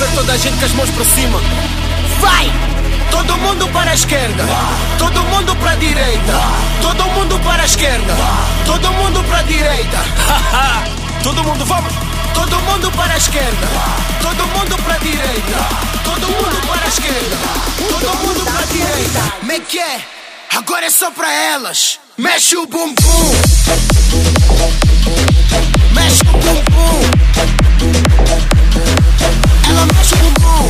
ver toda a gente com as mãos para cima. Vai! Todo mundo para a esquerda, todo mundo para a direita, todo mundo para a esquerda, todo mundo para a direita. Todo mundo, vamos! Todo mundo para a esquerda, todo mundo para a direita, todo mundo para a esquerda, todo mundo para a direita. Como é que é? Agora é só para elas. Mexe o bumbum, mexe o bumbum. Ela mexe o bumbum,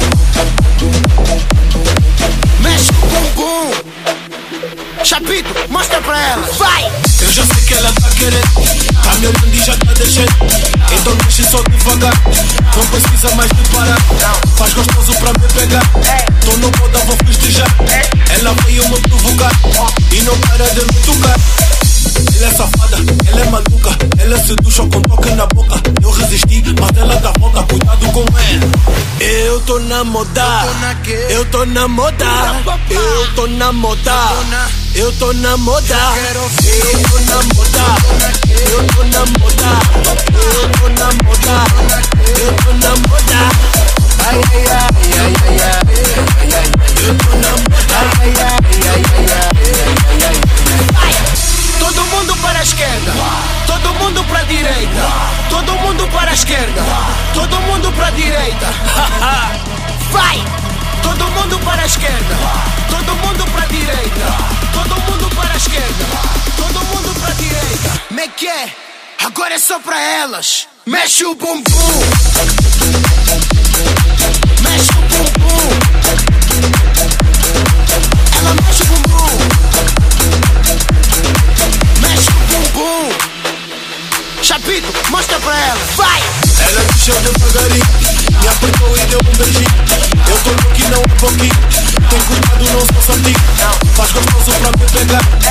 mexe o bumbum. Chapito, mostra pra ela, vai! Eu já sei que ela tá querendo, tá me olhando e já tá deixando. Então mexe só devagar, não precisa mais de parar. Faz gostoso pra me pegar, tô no moda, vou festejar. Ela veio me provocar e não para de me tocar. Ela é safada, ela é maluca, ela seduz só com toque na boca. Eu resisti, mas ela dá volta, cuidado com ela. Eu tô na moda, eu tô na moda, eu tô na moda, eu tô na moda, eu tô na moda, eu tô na moda, eu tô na moda, eu tô na moda. Ai ai ai ai ai ai ai, eu tô na moda, ai ai ai ai ai ai ai. Todo mundo para a esquerda, todo mundo para a direita, todo mundo para a esquerda, todo mundo para a direita. Vai! Todo mundo para a esquerda, todo mundo para a direita, todo mundo para a esquerda, todo mundo para a direita. Como é que é? Agora é só para elas. Mexe o bumbum, mexe o bumbum. Ela mexe o bumbum, mexe o bumbum. Chapito, mostra pra ela, vai! Ela mexeu devagarinho, me apertou e deu um beijinho. Eu tô louco e não um pouquinho, tem cuidado, não sou santinho. Faz gostoso pra me pegar,